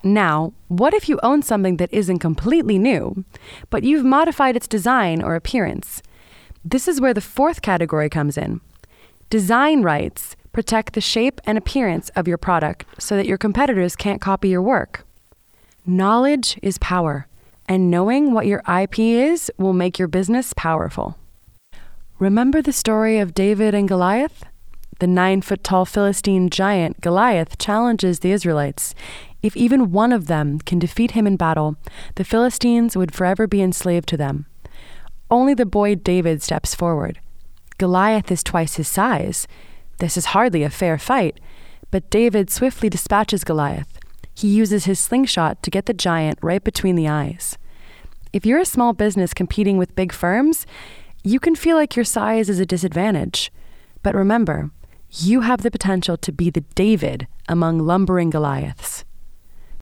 Now, what if you own something that isn't completely new, but you've modified its design or appearance? This is where the fourth category comes in. Design rights protect the shape and appearance of your product so that your competitors can't copy your work. Knowledge is power, and knowing what your IP is will make your business powerful. Remember the story of David and Goliath? The 9-foot-tall Philistine giant Goliath challenges the Israelites. If even one of them can defeat him in battle, the Philistines would forever be enslaved to them. Only the boy David steps forward. Goliath is twice his size. This is hardly a fair fight, but David swiftly dispatches Goliath. He uses his slingshot to get the giant right between the eyes. If you're a small business competing with big firms, you can feel like your size is a disadvantage. But remember, you have the potential to be the David among lumbering Goliaths.